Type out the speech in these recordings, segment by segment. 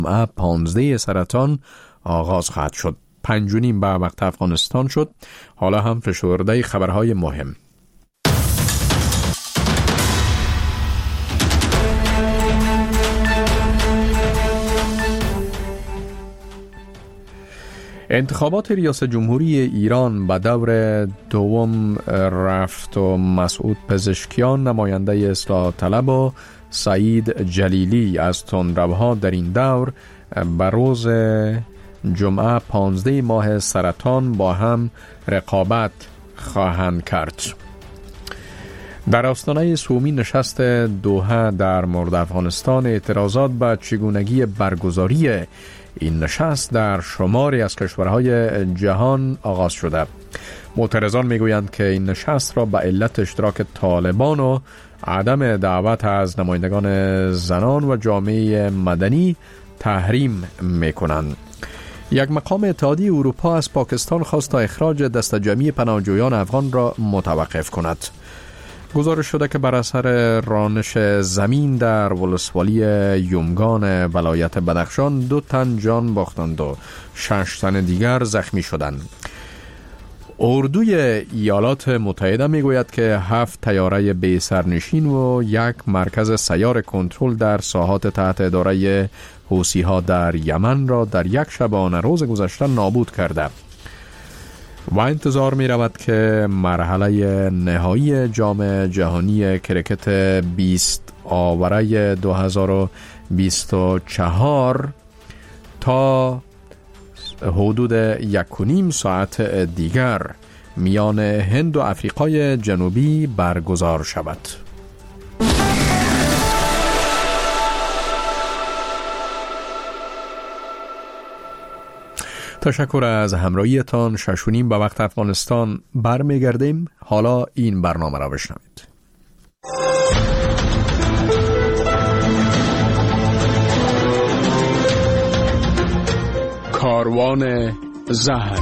جمعه 15 سرطان آغاز خواهد شد. 5:30 به وقت افغانستان شد. حالا هم فشرده خبرهای مهم. انتخابات ریاست جمهوری ایران به دور دوم رفت و مسعود پزشکیان نماینده اصلاح طلب و سعید جلیلی از تندروها در این دور به روز جمعه 15 ماه سرطان با هم رقابت خواهند کرد. در آستانه سومی نشست دوحه در مورد افغانستان اعتراضات به چگونگی برگزاری این نشست در شماری از کشورهای جهان آغاز شده. معترضان میگویند که این نشست را به علت اشتراک طالبان و عدم دعوت از نمایندگان زنان و جامعه مدنی تحریم میکنند. یک مقام اتحادیه اروپا از پاکستان خواست تا اخراج دسته جمعی پناهجویان افغان را متوقف کند. گزارش شده که بر اثر رانش زمین در ولسوالی یومگان ولایت بدخشان 2 تن جان باختند و 6 تن دیگر زخمی شدند. اردوی ایالات متحده میگوید که 7 طیاره بی سرنشین و 1 مرکز سیار کنترل در ساحات تحت اداره حوثی ها در یمن را در یک شبانه روز گذشته نابود کرده و انتظار می رود که مرحله نهایی جام جهانی کرکت 20 آوره 2024 تا حدود 1.5 ساعت دیگر میان هند و آفریقای جنوبی برگزار شود. تشکر از همراهیتان. 6:30 به وقت افغانستان برمیگردیم. حالا این برنامه را بشنوید. کاروان زهر.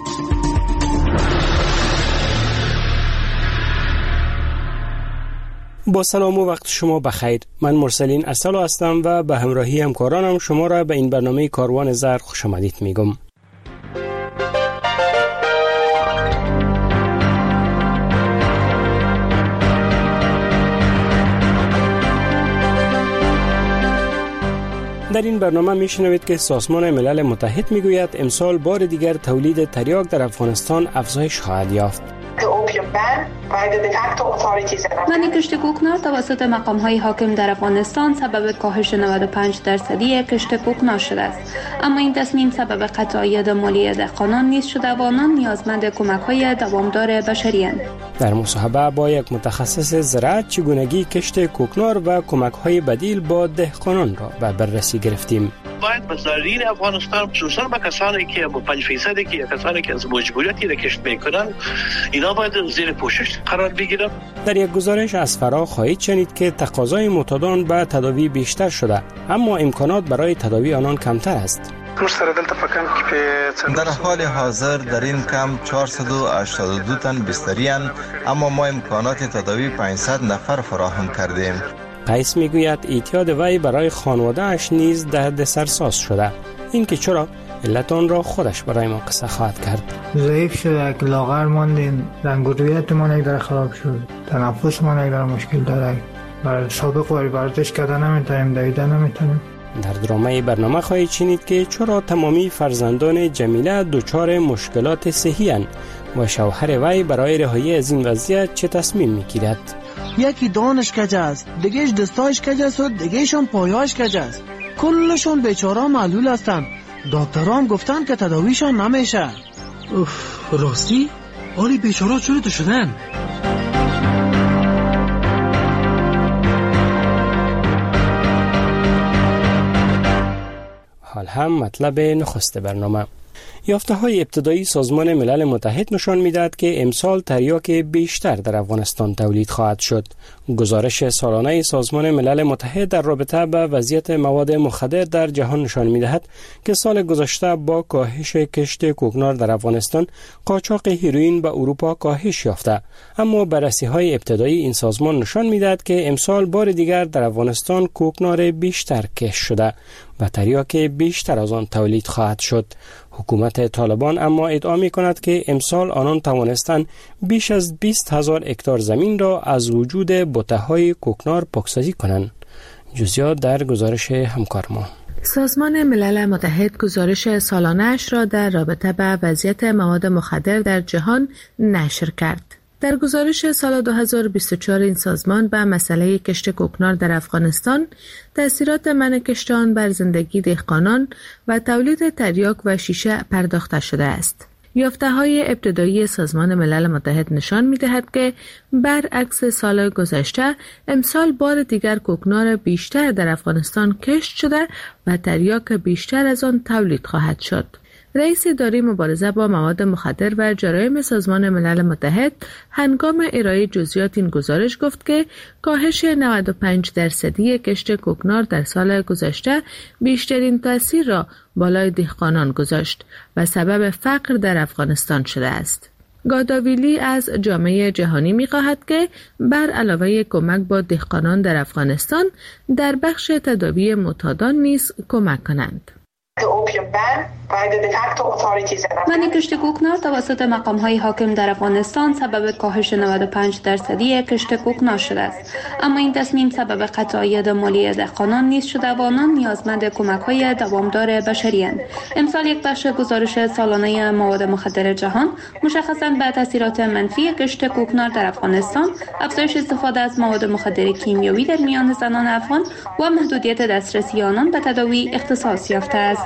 با سلام و وقت شما بخیر. من مرسلین ارسلو هستم و به همراهی همکارانم شما را به این برنامه کاروان زهر خوش آمدید میگم. در این برنامه میشنوید که سازمان ملل متحد میگوید امسال بار دیگر تولید تریاک در افغانستان افزایش خواهد یافت. منع کشت کوکنار توسط مقام‌های حاکم در افغانستان سبب کاهش 95% کشت کوکنار شده است، اما این تصمیم سبب قطعیت مالی دهقانان نیز شده و آنان نیازمند کمک‌های دوامدار بشری اند. در مصاحبه با یک متخصص زراعت چگونگی کشت کوکنار و کمک‌های بدیل با دهقانان را به بررسی گرفتیم. باید مزارعین افغانستان خصوصا با کسانی که با 5% که کسانی که از مجبوریتی را کشت میکنن اینا باید زیر پوشش قرار بگیرن. در یک گزارش از فرا خواهید شنید که تقاضای معتادان به تداوی بیشتر شده اما امکانات برای تداوی آنان کمتر است. در حال حاضر در این کمپ 482 تن بستری‌اند اما ما امکانات تداوی 500 نفر فراهم کردیم. قیس میگوید اعتیاد وی برای خانواده اش نیز دردسرساز شده. این که چرا علت آن را خودش برای ما قصه خواهد کرد. ضعیف شده، لاغر ماندیم، رنگ ما یک در خراب شد، تنفس ما یک در مشکل داره، بر سابق وری ورزش کردن نمیتونیم، دویدن نمیتونیم. در درامه برنامه خواهید شنید که چرا تمامی فرزندان جمیله دچار مشکلات صحی اند و شوهر وی برای رهایی از این وضعیت چه تصمیم میگیرد. یکی دانش کج است، دیگهش دستایش کج است و دیگهشون پایاش کج است. کلشون بیچاره معلول هستند. دکتران گفتن که تداویشان نمیشه. راستی؟ حالی بیچاره چطور شدن؟ حال هم مطلب نخست برنامه. یافته‌های ابتدایی سازمان ملل متحد نشان می‌دهد که امسال تریاک بیشتر در افغانستان تولید خواهد شد. گزارش سالانه سازمان ملل متحد در رابطه با وضعیت مواد مخدر در جهان نشان می‌دهد که سال گذشته با کاهش کشت کوکنار در افغانستان، قاچاق هیروئین به اروپا کاهش یافته، اما بررسی‌های ابتدایی این سازمان نشان می‌دهد که امسال بار دیگر در افغانستان کوکنار بیشتر کشت شده و تریاک بیشتر از آن تولید خواهد شد. حکومت طالبان اما ادعا می کند که امسال آنان توانستند بیش از 20,000 هکتار زمین را از وجود بته‌های کوکنار پاکسازی کنند. جزئیات در گزارش همکار ما. سازمان ملل متحد گزارش سالانه‌اش را در رابطه با وضعیت مواد مخدر در جهان نشر کرد. در گزارش سال 2024 این سازمان به مسئله کشت کوکنار در افغانستان، تأثیرات منع کشت آن بر زندگی دهقانان و تولید تریاک و شیشه پرداخته شده است. یافته‌های ابتدایی سازمان ملل متحد نشان می‌دهد که برعکس سال گذشته، امسال بار دیگر کوکنار بیشتر در افغانستان کشت شده و تریاک بیشتر از آن تولید خواهد شد. رئیس اداره مبارزه با مواد مخدر و جرایم سازمان ملل متحد هنگام ارائه جزئیات این گزارش گفت که کاهش 95% کشت کوکنار در سال گذشته بیشترین تأثیر را بالای دهقانان گذاشت و سبب فقر در افغانستان شده است. گاداویلی از جامعه جهانی می‌خواهد که بر علاوه کمک با دهقانان در افغانستان در بخش تداوی معتادان نیز کمک کنند. منع کشت کوکنار توسط مقام‌های حاکم در افغانستان سبب کاهش 95% کشت کوکنار شده است، اما این تصمیم سبب قطع عاید مالی دهقانان نیز شده و آنان نیازمند کمک‌های دوامدار بشری اند. امسال یک بخش گزارش سالانه مواد مخدر جهان مشخصاً به تاثیرات منفی کشت کوکنار در افغانستان، افزایش استفاده از مواد مخدر کیمیایی در میان زنان افغان و محدودیت دسترسی آنان به تداوی اختصاص یافته است.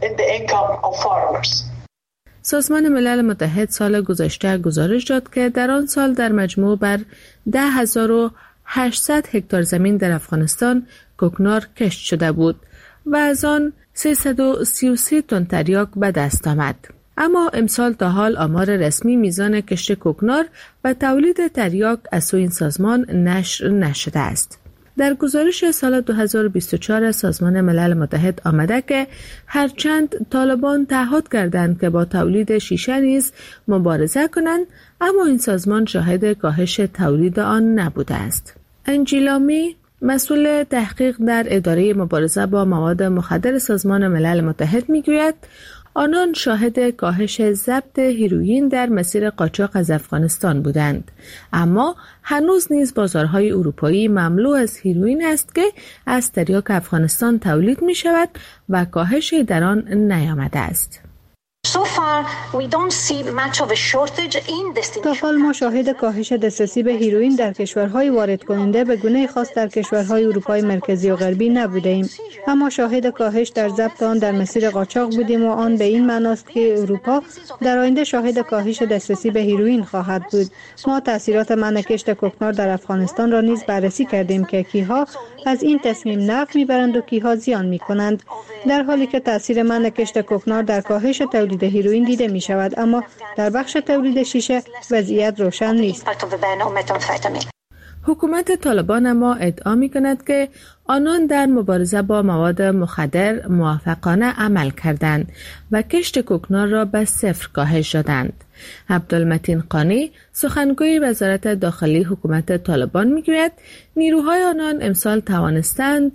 سازمان ملل متحد سال گذشته گزارش داد که در آن سال در مجموع بر 10,800 هکتار زمین در افغانستان کوکنار کشت شده بود و از آن 333 تن تریاک به دست آمد. اما امسال تا حال آمار رسمی میزان کشت کوکنار و تولید تریاک از سوی این سازمان نشر نشده است. در گزارش سال 2024 سازمان ملل متحد آمده که هرچند طالبان تعهد کردند که با تولید شیشه نیز مبارزه کنند، اما این سازمان شاهد کاهش تولید آن نبوده است. انجیلا می، مسئول تحقیق در اداره مبارزه با مواد مخدر سازمان ملل متحد میگوید آنان شاهد کاهش ضبط هیروئین در مسیر قاچاق از افغانستان بودند، اما هنوز نیز بازارهای اروپایی مملو از هیروئین است که از تریاک افغانستان تولید می شود و کاهشی در آن نیامده است. تا حال ما شاهد کاهش دسترسی به هیروئین در کشورهای وارد کننده به گونه خاص در کشورهای اروپای مرکزی و غربی نبودیم، اما شاهد کاهش در ضبط آن در مسیر قاچاق بودیم و آن به این معناست که اروپا در آینده شاهد کاهش دسترسی به هیروئین خواهد بود. ما تاثیرات منع کشت کوکنار در افغانستان را نیز بررسی کردیم که کیها از این تصمیم نفع میبرند و کیها زیان میکنند، در حالی که تاثیر منع کشت کوکنار در کاهش تولید هیروئین دیده می شود، اما در بخش تولید شیشه وضعیت روشن نیست. حکومت طالبان اما ادعا می کند که آنان در مبارزه با مواد مخدر موفقانه عمل کردند و کشت کوکنار را به صفر کاهش دادند. عبدالمتین قانی، سخنگوی وزارت داخلی حکومت طالبان میگوید نیروهای آنان امسال توانستند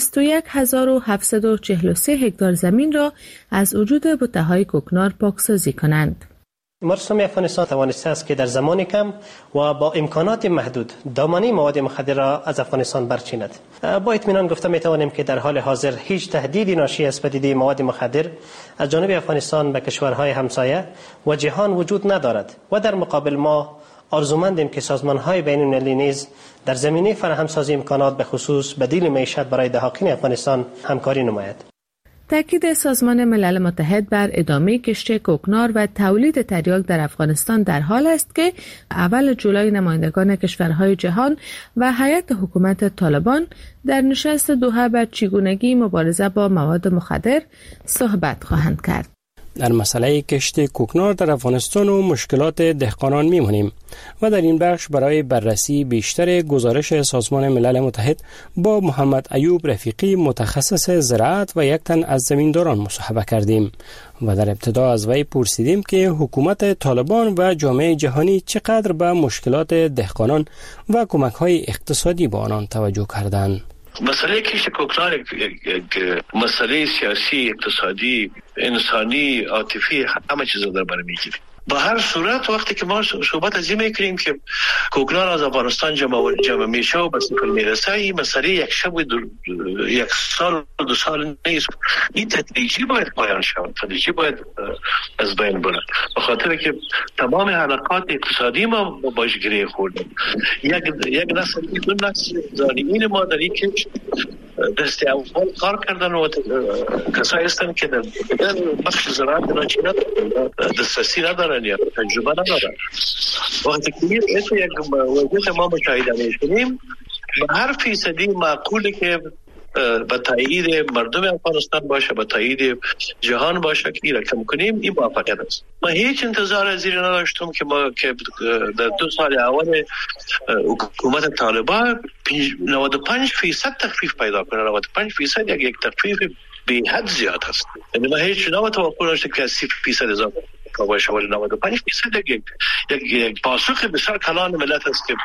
21,743 هکتار زمین را از وجود بته‌های کوکنار پاکسازی کنند. امارات اسلامی افغانستان توانسته است که در زمان کم و با امکانات محدود دامنه مواد مخدر را از افغانستان برچیند. با اطمینان گفته می توانیم که در حال حاضر هیچ تهدیدی ناشی از پدیده مواد مخدر از جانب افغانستان به کشورهای همسایه و جهان وجود ندارد و در مقابل ما آرزومندیم که سازمان‌های بین‌المللی نیز در زمینه فراهم‌سازی امکانات به خصوص بدیل معیشت برای دهاقین افغانستان همکاری نماید. تاکید سازمان ملل متحد بر ادامه کشت کوکنار و تولید تریاک در افغانستان در حال است که اول جولای نمایندگان کشورهای جهان و هیئت حکومت طالبان در نشست دوحه بر چگونگی مبارزه با مواد مخدر صحبت خواهند کرد. در مسئله کشت کوکنار در افغانستان و مشکلات دهقانان میمانیم و در این بخش برای بررسی بیشتر گزارش سازمان ملل متحد با محمد ایوب رفیقی متخصص زراعت و یک تن از زمینداران مصاحبه کردیم و در ابتدا از وی پرسیدیم که حکومت طالبان و جامعه جهانی چقدر به مشکلات دهقانان و کمک‌های اقتصادی با آنان توجه کردند. مسئله کشت کوکنار یک مسئله سیاسی، اقتصادی، انسانی، عاطفی، همه چیز در بر میگیره. با هر صورت وقتی که ما صحبت از این میکنیم که کوکنار از افغانستان جمع میشه و به صفر میرسه، این مسئله یک شب و یک سال و 2 سال نیست. این تدریجی باید پایان شود، تدریجی باید از بین بره، به خاطر که تمام حلقات اقتصادی ما باش گره خوردیم. یک نسل، 2 نسل زانیین ما در این کش دست اول کار کردن و کسایی هستن که در بخش زراعت ناچینه دسترسی ندارن یا تجربه ندارن. وقتی که یک وضعیت ما مشاهده می‌کنیم، به هر فیصدی معقوله که به تایید مردم افغانستان باشه، به تایید جهان باشه که این را کم کنیم، این موفقیت است. من هیچ انتظار از این نداشتم که ما که در 2 سال اول حکومت طالبان 95% تخفیف پیدا کنه. 95% یک تخفیف به حد زیاد است. یعنی ما هیچ توقع نداشتم که 30% اضافه باشه، ولی 95% یک پاسخ بسیار کلان ملت است که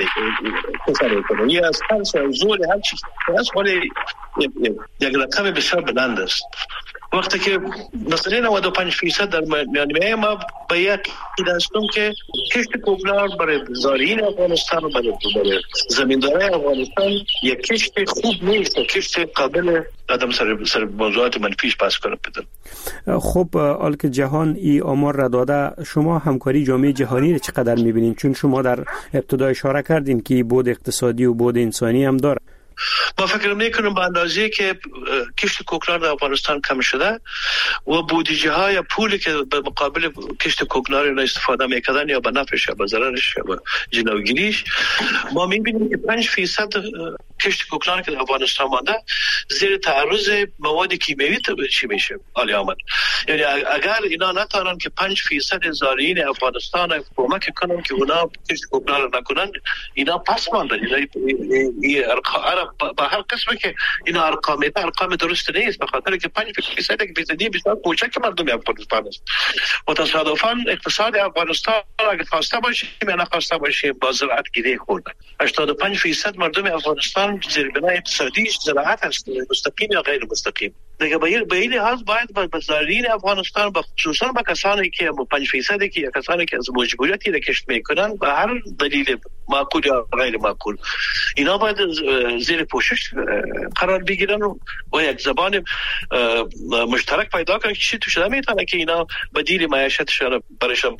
نمیکنه. یه از هر زور هر چیز است، ولی یک رقم بسیار بلند است. وقتی که مثلا 95% در میانه ما باید داشتم که کشت کوکنار برای زارعین افغانستان و برای زمیندارای افغانستان یک کشت خوب نیست، کشت قابل قدم سر موضوعات منفیش پس کنه بدن. خب حال که جهان ای آمار را داده، شما همکاری جامعه جهانی را چقدر میبینین؟ چون شما در ابتدا اشاره کردین که بود اقتصادی و بود انسانی هم داره. ما فکر میکنم به اندازه که کشت کوکنار در افغانستان کم شده و بودجه های پولی که به مقابل کشت کوکنار را استفاده میکردن یا به نفعش یا به ضررش یا به جلوگیریش، ما میبینیم که 5% کشت کوکنار که در افغانستان مانده زیر تعرض مواد کیمیایی چی میشه عالی آمد. یعنی اگر اینا نتونن که 5% زارعین افغانستان کمک کنن که اونا کشت کوکنار نکنن، اینا پس ماندن. با هر قسمه که اینا ارقام درست نیست، به خاطر که 5% بسیار کوچک مردم افغانستان است و تصادفاً اقتصاد افغانستان اگه خواسته باشیم یا نخواسته باشیم با زراعت گره خورده. 85% مردم افغانستان زیربنای اقتصادیش زراعت است، مستقیم یا غیر مستقیم. دیگه به این لحاظ باید به زارعین افغانستان، خصوصا به کسانی که 5% که کسانی که از مجبوریتی را کشت میکنن به هر دلیل معقول یا غیر معقول، اینا باید زیر پوشش قرار بگیرن و یک زبان مشترک پیدا کنن که چی تو شده میتونه که اینا بدیل معیشتشان برایشان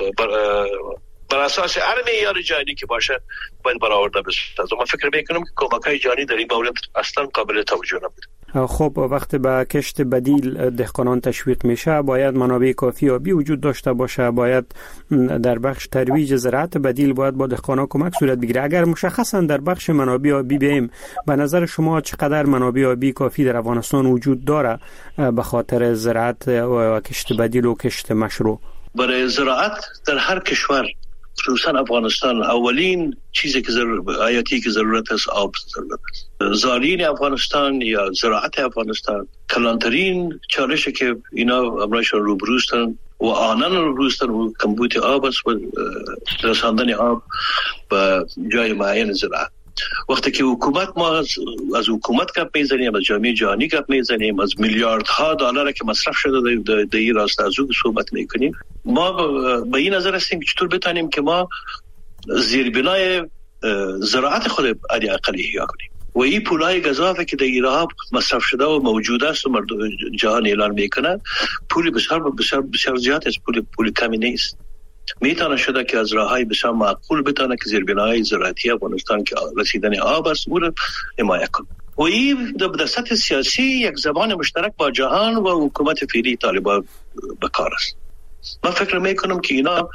بر اساس هر معیار جهانی که باشه باید برآورده بشه. من فکر میکنم که کمک‌های جهانی در این مورد اصلا قابل توجه نبود. خب وقتی به کشت بدیل دهقانان تشویق میشه، باید منابع کافی آبی وجود داشته باشه، باید در بخش ترویج زراعت بدیل باید با دهقانان کمک صورت بگیره. اگر مشخصا در بخش منابع آبی بیم، به نظر شما چقدر منابع آبی کافی در افغانستان وجود داره به خاطر زراعت و کشت بدیل و کشت مشروع؟ برای زراعت در هر کشور خصوصا افغانستان اولین چیزی که حیاتی که ضرورت است آب ضرورت است. زارعین افغانستان یا زراعت افغانستان کلانترین چالشی که اینا امرایشان روبروستن و آنان روبروستن و کمبود آب است و رساندن آب به جای معین زراعت. وقتی که حکومت ما از حکومت گپ میزنیم، از جامعه جهانی گپ میزنیم، از میلیاردها دلار که مصرف شده در این راسته از اون صحبت میکنیم، ما به این نظر هستیم که چطور بتانیم که ما زیربنای زراعت خود علی اقل احیا کنیم و این پولای گزافه که در ایران مصرف شده و موجود است و مردم جهان اعلان میکنن پول بسیار زیاد است، پول کمی نیست. میتونه شده که از راههای بسیار معقول بتونه که زیربنای زراعتی افغانستان که رسیدن آب است او را حمایت کنه و این در سطح سیاسی یک زبان مشترک با جهان و حکومت فعلی طالبان بکار است. من فکر میکنم که اینا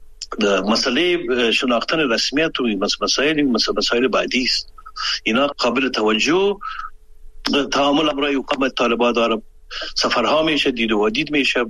مسئله شناختن رسمیت و مسائل بعدی است. اینا قابل توجه تعامل برای حکومت طالبان داره، سفرها میشه، دید و دید میشه،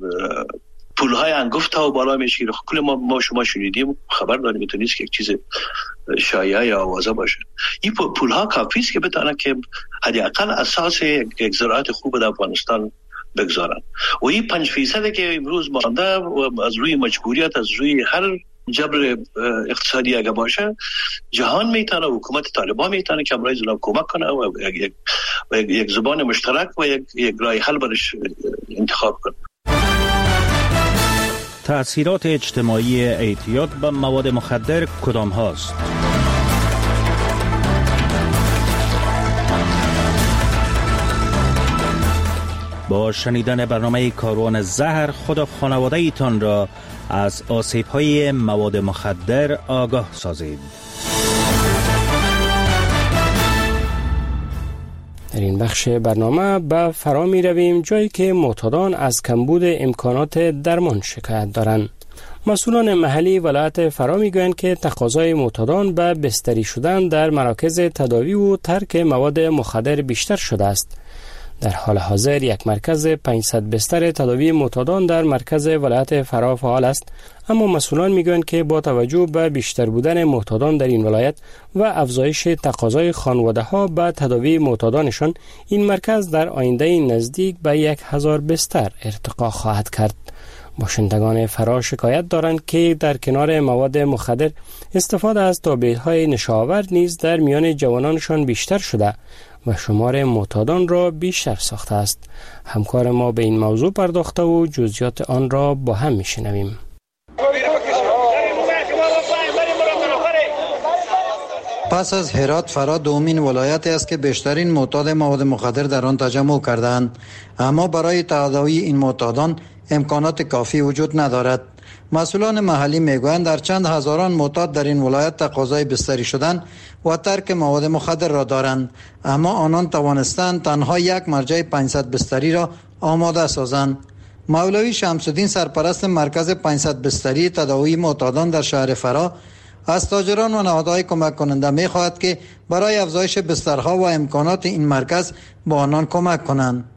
پولهای انگفت ها و بالا میشه. کل ما شما شنیدیم، خبر داریم، میتونیست که یک چیز شایعه یا آوازه باشه. این پولها کافی است که بتونه که حداقل اساس یک زراعت خوب در افغانستان بگذارن و این 5% که امروز مانده از روی مجبوریت، از روی هر جبر اقتصادی اگه باشه جهان میتونه، حکومت طالبان میتونه که برای زلاب کمک کنه و یک زبان مشترک و یک راه حل برش انتخاب کنه. تأثیرات اجتماعی اعتیاد به مواد مخدر کدام هاست؟ با شنیدن برنامه کاروان زهر خود و خانواده ایتان را از آسیب‌های مواد مخدر آگاه سازید. در این بخش برنامه به فرا می رویم جایی که معتادان از کمبود امکانات درمان شکایت دارند. مسئولان محلی ولایت فرا می گویند که تقاضای معتادان به بستری شدن در مراکز تداوی و ترک مواد مخدر بیشتر شده است. در حال حاضر یک مرکز 500 بستر تداوی معتادان در مرکز ولایت فرا فعال است، اما مسئولان میگویند که با توجه به بیشتر بودن معتادان در این ولایت و افزایش تقاضای خانواده‌ها به تداوی معتادانشان، این مرکز در آینده نزدیک به 1000 بستر ارتقا خواهد کرد. باشندگان فرا شکایت دارند که در کنار مواد مخدر استفاده از تابعیت‌های نشاور نیز در میان جوانانشان بیشتر شده و شمار معتادان را بیشتر ساخته است. همکار ما به این موضوع پرداخته و جزئیات آن را با هم میشنویم. پس از هرات، فرا دومین ولایتی است که بیشترین معتاد مواد مخدر در آن تجمع کردند، اما برای تداوی این معتادان امکانات کافی وجود ندارد. مسئولان محلی میگویند در چند هزاران معتاد در این ولایت تقاضای بستری شدن و ترک مواد مخدر را دارند، اما آنان توانستند تنها یک مرجع 500 بستری را آماده سازند. مولوی شمس الدین، سرپرست مرکز 500 بستری تداوی معتادان در شهر فرا، از تاجران و نهادهای کمک کننده می‌خواهد که برای افزایش بسترها و امکانات این مرکز با آنان کمک کنند.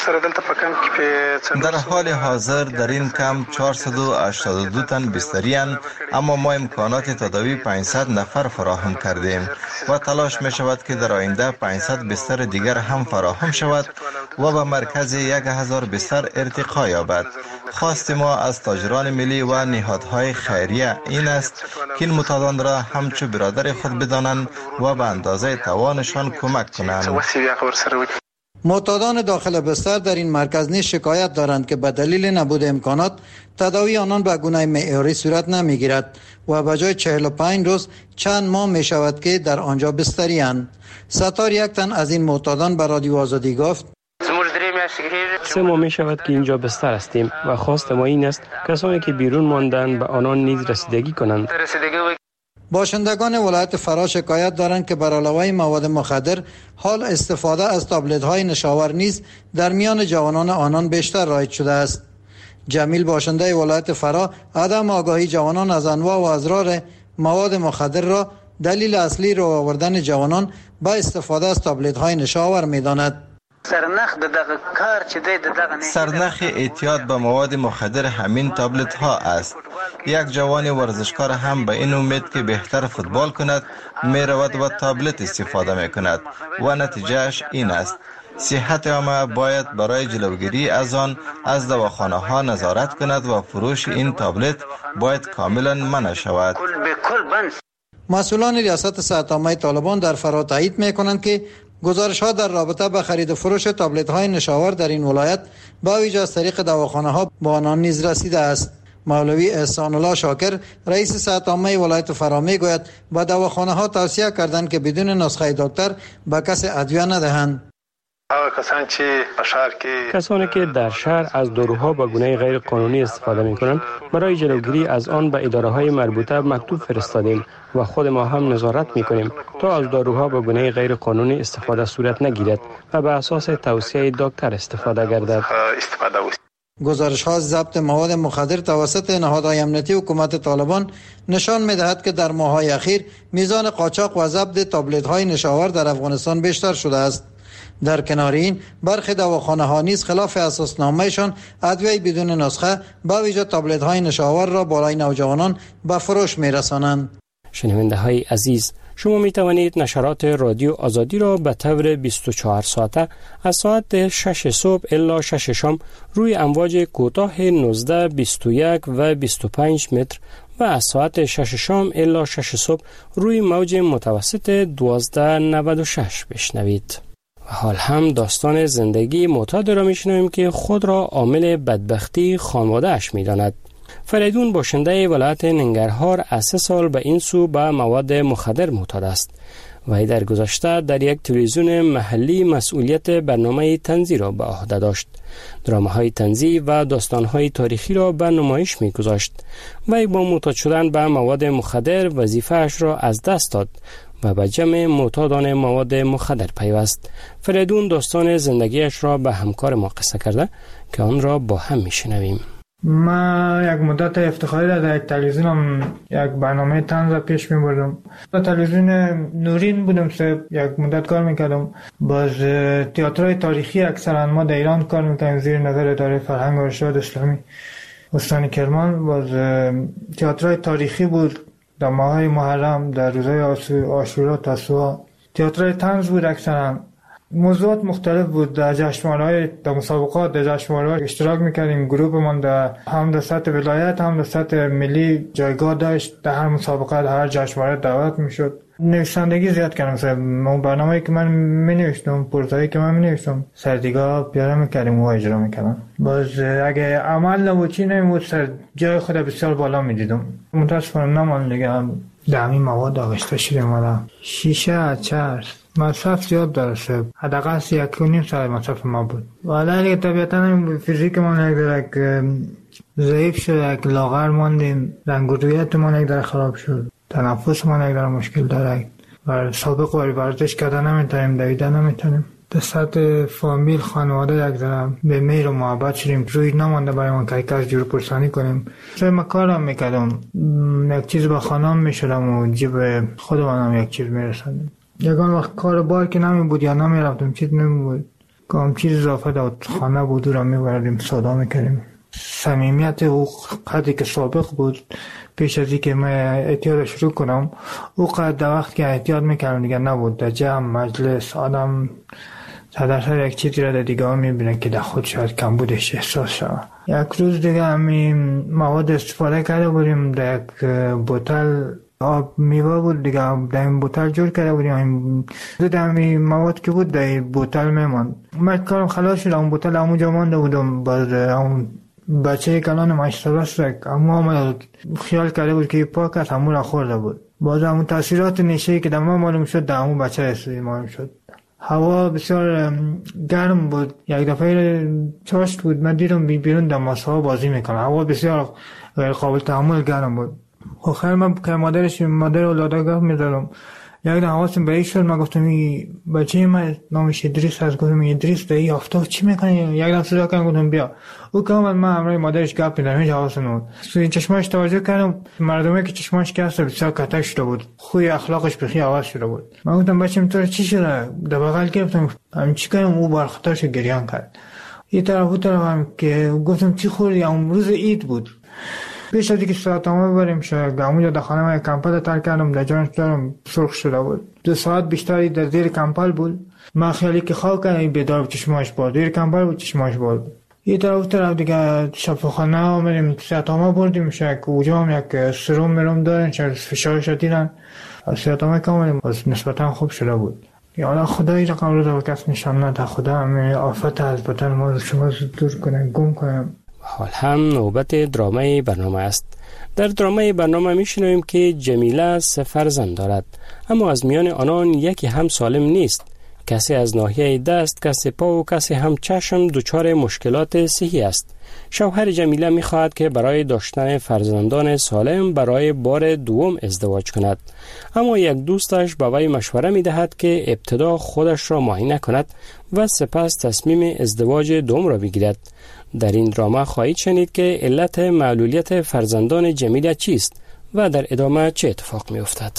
در حال حاضر در این کمپ 482 تن بستری اند، اما ما امکانات تداوی 500 نفر فراهم کردیم و تلاش می شود که در آینده 500 بستر دیگر هم فراهم شود و به مرکز 1000 بستر ارتقا یابد. خواست ما از تاجران ملی و نهادهای خیریه این است که این معتادان را همچو برادر خود بدانند و به اندازه توانشان کمک کنند. معتادان داخل بستر در این مرکز نیز شکایت دارند که به دلیل نبود امکانات تداوی آنان به گونه معیاری صورت نمیگیرد و به جای 45 روز چند ماه می شود که در آنجا بستری اند. ستار، یک تن از این معتادان به رادیو آزادی گفت: 3 ماه می شود که اینجا بستر هستیم و خواست ما این است کسانی که بیرون ماندند به آنان نیز رسیدگی کنند. باشندگان ولایت فرا شکایت دارند که بر علاوه مواد مخدر حال استفاده از تابلت‌های نشاور نیز در میان جوانان آنان بیشتر رایج شده است. جمیل، باشنده ولایت فرا، عدم آگاهی جوانان از انواع و اضرار مواد مخدر را دلیل اصلی رو آوردن جوانان به استفاده از تابلت‌های نشاور می‌داند. سرنخ اعتیاد به مواد مخدر همین تابلت ها است. یک جوان ورزشکار هم به این امید که بهتر فوتبال کند می رود و تابلت استفاده می کند و نتیجهش این است. صحت عامه باید برای جلوگیری از آن از دواخانه ها نظارت کند و فروش این تابلت باید کاملا منع شود. مسئولان ریاست صحت عامه طالبان در فرا تایید می کنند که گزارش‌ها در رابطه با خرید و فروش تابلت‌های نشاور در این ولایت با ویژه از طریق دواخانه‌ها با آنان نیز رسیده است. مولوی احسان الله شاکر، رئیس صحت عامه ولایت فرا میگوید با دواخانه‌ها توصیه کردند که بدون نسخه دکتر به کسی ادویه ندهند. کسانی که در شهر از داروها با گونه غیر قانونی استفاده می‌کنند، برای جلوگیری از آن به اداره‌های مربوطه مکتوب فرستادیم و خود ما هم نظارت می‌کنیم تا از داروها با گونه غیر قانونی استفاده صورت نگیرد و به اساس توصیه دکتر استفاده گردد. گزارش‌ها از ضبط مواد مخدر توسط نهادهای امنیتی حکومت طالبان نشان می‌دهد که در ماه‌های اخیر میزان قاچاق و ضبط تابلت‌های نشاور در افغانستان بیشتر شده است. در کنار این، برخی دواخانه‌ها نیز خلاف اساسنامه‌شان ادویه بدون نسخه با ویژه تابلت‌های نشاور را بالای نوجوانان به فروش می‌رسانند. شنونده‌های عزیز، شما می توانید نشرات رادیو آزادی را به طور 24 ساعته از ساعت 6 صبح الی 6 شام روی امواج کوتاه 19, 21 و 25 متر و از ساعت 6 شام الی 6 صبح روی موج متوسط 1296 بشنوید. و حال هم داستان زندگی معتاد را میشنویم که خود را عامل بدبختی خانواده اش میداند. فریدون باشنده ولایت ننگرهار از 3 سال به این سو به مواد مخدر معتاد است. وی در گذشته در یک تلویزیون محلی مسئولیت برنامه طنزی را به عهده داشت. درامه‌های طنزی و داستان‌های تاریخی را به نمایش می‌گذاشت. وی با معتاد شدن به مواد مخدر وظیفه‌اش را از دست داد و به جمع معتادان مواد مخدر پیوست. فریدون داستان زندگیش را به همکار ما قصه کرده که آن را با هم می‌شنویم. من یک مدت افتخاری در یک تلویزیون یک برنامه طنز پیش می‌بردم. در تلویزیون نورین بودم، یک مدت کار می‌کردم. باز تئاترهای تاریخی اکثرا ما در ایران کار می‌کردیم زیر نظر اداره فرهنگ و ارشاد اسلامی استان کرمان. باز تئاترهای تاریخی بود در ماه‌های محرم، در روزهای عاشورا، تاسوعا. تئاترهای طنز بود اکثرا. موضوعات مختلف بود. در جشنواره‌های، در مسابقات، در جشنواره‌ها اشتراک می‌کردیم. گروهمان در هم در سطح ولایت هم در سطح ملی جایگاه داشت. در هر مسابقه، در هر جشنواره دعوت می‌شد. نویسندگی زیاد کردم. اون برنامه‌ای که من می‌نوشتم، پروزایی که من می‌نوشتم، سردیگاه پیاده می‌کردیم و اجرا می‌کردم. باز اگه عمل نبود چی نمی‌بود، سر جای خود بسیار بالا می‌دیدم. متأسفانه نمان دیگه در همین مواد آغشته شدیم. والا شیشه، چرس، مصرف زیاد درسته. حداقل 1.5 ساعت مصرف ما بود. والا دیگه طبیعتاً فیزیک ما یک ضعیف شد، یک لاغر ماندیم، رنگ و رویت ما یک در خراب شد، تنفس ما یک در مشکل داره و سابق واری ورزش کردن نمیتونیم، دویدن نمیتونیم. در سطح فامیل، خانواده یک در به مهر و محبت شدیم. روی نمانده برای ما که از جور پرسانی کنیم. من کارم میکردم، یک چیز با خانم میشدم و جیب خودمانم یک چیز میرسندم. یکان وقت کار بار که نمی بود یا نمی رفتم، چیز نمی بود، کام چیز اضافه داد خانه بود و را می بردیم سودا میکردیم. صمیمیت او قدری که سابق بود پیش از اینکه من احتیاط شروع کنم، او قدر در وقت که احتیاط میکردم دیگه نبود. در جمع مجلس آدم صدر یک چیزی را در دیگه ها میبینه که در خود شاید کم بودش احساس شد. یک روز دیگه همین مواد استفاده کرده بودیم، در یک بوتل آب میوه بود دیگه، در این بوتل جور کرده بودیم. در همین مواد که بود در این بوتل میماند. من کارم خلاص شد، اون بوتل همونجا مانده بودم. باز اون بچه کلان مشترس رک اما خیال کرده بود که پاک است، همون را خورده بود. باز همون تاثیرات نشه‌ای که در ما معلوم شد در همون بچه استودی معلوم شد. هوا بسیار گرم بود. یک دفعه چاشت بود، من دیدم بیرون در ماسه‌ها بازی میکنه. هوا بسیار غیر قابل تحمل گرم بود. آخر من که مادر اولادگاه میدارم، یک دم حواسم به این شد. من گفتم این بچه من نامش ادریس هست، گفتم ادریس در این آفتاب چی میکنه؟ یک دم صدا کردم گفتم بیا. او که من همراه مادرش گپ می‌زدم، هیچ حواسم نبود. این چشماش توجه کردم، مردمی که چشماش کسته بسیار کتک شده بود، خوی اخلاقش بخی عوض شده بود. من گفتم بچه‌م تو چی شده؟ در بغل گرفتم، همین چی کردم؟ او برخطرش گریان کرد. این طرف اون طرف هم که گفتم چی خوردی؟ اون روز عید بود. پیش از اینکه ساعتامه بریم شاید همونجا در خانه من کمپل ترک کردم، در جانش دارم سرخ شده بود. 2 ساعت بیشتری در زیر کمپل بود. من خیالی که خواب کردم بیدار چشماش بود، زیر کمپل بود چشماش بود. یه طرف دیگه شفاخانه آمدیم، ساعتامه بردیم شاید اونجا هم یک سرم مرم دارن، شاید فشارش دیدن. ساعتامه که آمدیم باز نسبتا خوب شده بود. یا خدایی رقم رو در کس نشان نده، خدا همه آفت از بدن ما شما دور کنه، گم کنه. حال هم نوبت درامه برنامه است. در درامه برنامه میشنویم که جمیله 3 فرزند دارد، اما از میان آنان یکی هم سالم نیست. کسی از ناحیه دست، کسی پا و کسی هم چشم دچار مشکلات صحی است. شوهر جمیله میخواهد که برای داشتن فرزندان سالم برای بار دوم ازدواج کند، اما یک دوستش به وی مشوره میدهد که ابتدا خودش را معاینه کند و سپس تصمیم ازدواج دوم را بگیرد. در این درامه خواهید شنید که علت معلولیت فرزندان جمیله چیست و در ادامه چه اتفاق می افتد.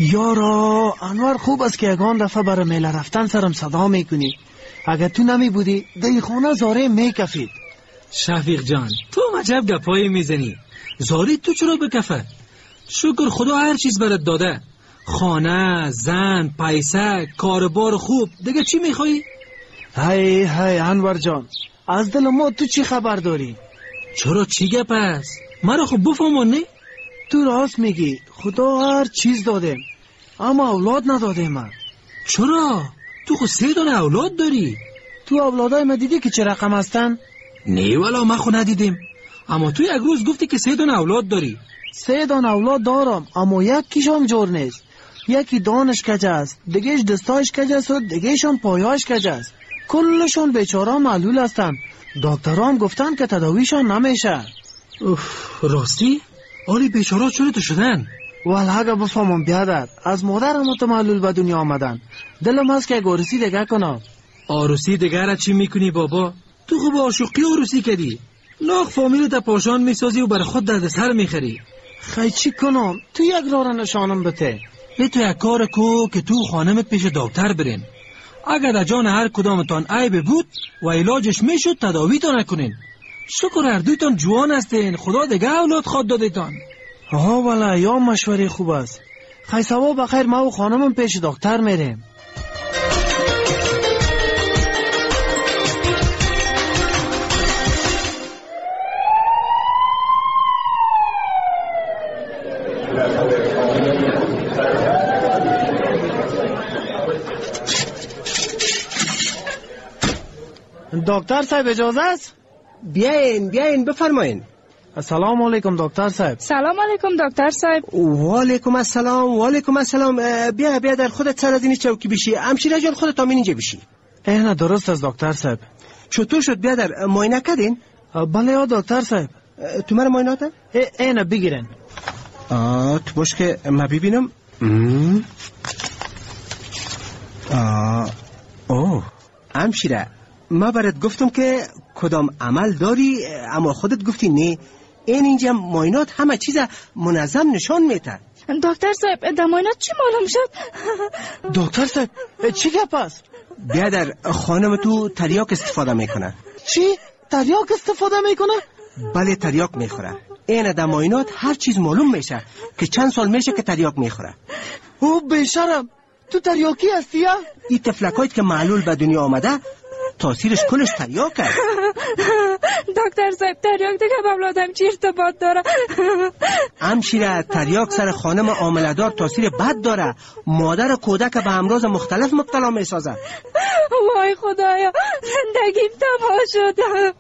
یارا انور خوب است که یگان دفعه برای میله رفتن سرم صدا میکنی. اگر تو نمی بودی دی خانه زاره میکفید. شفیق جان تو عجب گپایی میزنی. زاری تو چرا بکفه؟ شکر خدا هر چیز برات داده. خانه، زن، پیسه، کاربار خوب. دیگه چی میخوایی؟ های انور جان از دل ما تو چی خبر داری؟ چرا چی گپ است؟ مرا خب بفهمون نه؟ تو راست میگی خدا هر چیز داده اما اولاد نداده من. چرا؟ تو خود 3 دانه اولاد داری. تو اولادای ما دیدی که چه رقم هستن؟ نه والا ما خود ندیدیم. اما تو یک روز گفتی که 3 دانه اولاد داری. 3 دانه اولاد دارم اما یکیشم جور نیست. یکی دانش کج است، دیگهش دستایش کج است و دیگهشم پایاش کج است. کلشون بیچاره معلول هستن. دکترام گفتن که تداویشون نمیشه. راستی؟ آلی بیچاره چرا تو شدن؟ والا اگه بفهمم بیادر از مادرم معلول به دنیا آمدن. دلم هست که عروسی دیگه کنم. عروسی دیگه را چی میکنی بابا؟ تو خوب عاشقی عروسی کردی. لاغ فامیلت پاشان میسازی و برای خود درد سر میخری. خیلی چی کنم؟ تو یک راه نشانم بده. تو یک کار کو که تو خانمت پیش دکتر برین. اگر در جان هر کدامتان عیب بود و علاجش میشد تداویتان نکنین. شکر هر دویتان جوان هستین. خدا دیگه اولاد خود دادیتان. ها والا یا مشوره خوب است. خیلی سوا بخیر ما و خانمم پیش دکتر میریم. دکتر صاحب اجازه است؟ بیاین بفرمایین. السلام علیکم دکتر صاحب. سلام علیکم دکتر صاحب. و علیکم السلام. بیا در خودت سر از این چوکی بشی. همشیره جان خودت همین اینجا بشی. نه درست است دکتر صاحب. چطور شد بیا در معاینه کردین؟ بله یا دکتر صاحب. تو مرا معاینه کردن؟ نه بگیرن. تو باش که ما ببینم. همشیره ما برات گفتم که کدام عمل داری اما خودت گفتی نه. اینجا معاینات همه چیز منظم نشان میده. دکتر صاحب در معاینات چی معلوم شد؟ دکتر صاحب چی گپ است؟ بیا در خانم تو تریاک استفاده میکنه. چی؟ تریاک استفاده میکنه؟ بله تریاک میخوره. این در معاینات هر چیز معلوم میشه که چند سال میشه که تریاک میخوره. او بیشرم تو تریاکی هستی یا؟ این تفلکایت که معلول به دنیا آمده تاثیرش کلش تریاک است. دکتر صاحب تریاک دیگه با اولادم چی ارتباط داره؟ همشیره تریاک سر خانم حامله‌دار تاثیر بد داره. مادر کودک به امراض مختلف مبتلا میسازه. وای خدایا زندگیم تباه شده.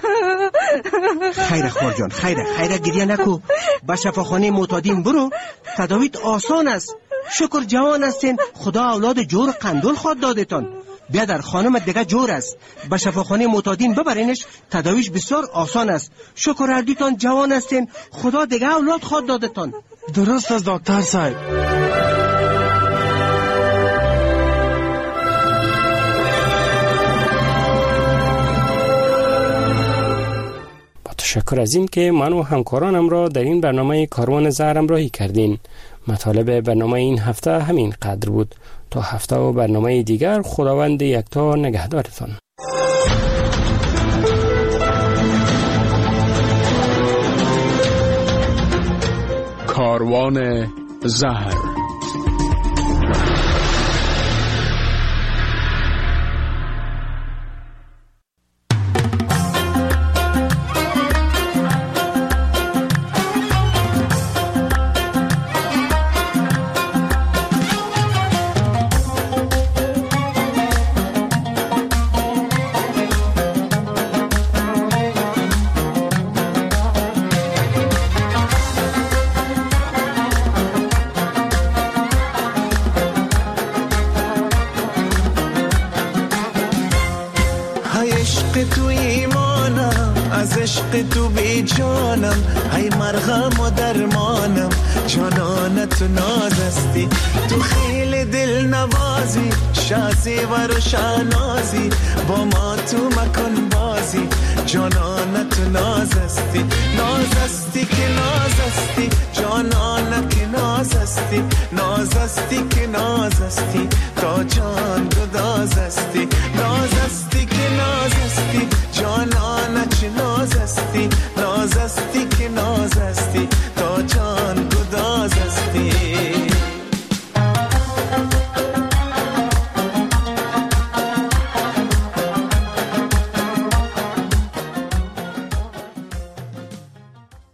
خیره خور جان خیره گریه نکو. به شفاخانه معتادین برو. تداویت آسان است. شکر جوان هستین. خدا اولاد جور قندول خود دادتان. بیا در خانم دیگه جور است. به شفاخانه معتادین ببرینش. تداویش بسیار آسان است. شکر اردیتان جوان هستین. خدا دیگه اولاد خود دادتان. درست است دکتر صاحب. با تشکر از این که من و همکارانم را در این برنامه کاروان زهر همراهی کردین. مطالب برنامه این هفته همین قدر بود. تا هفته و برنامه دیگر خداوند یکتا نگهدارتان. کاروان زهر. تو بی جانم ای مرغم و درمانم جانانه تو نازستی تو خیلی دل نوازی شازی و روشنازی با ما تو مکن بازی جانانه تو نازستی که نازستی جانانه که ناز نازستی نازستی که نازستی تا جان گدازستی نازستی که نازستی جانانه چه نازستی نازستی که نازستی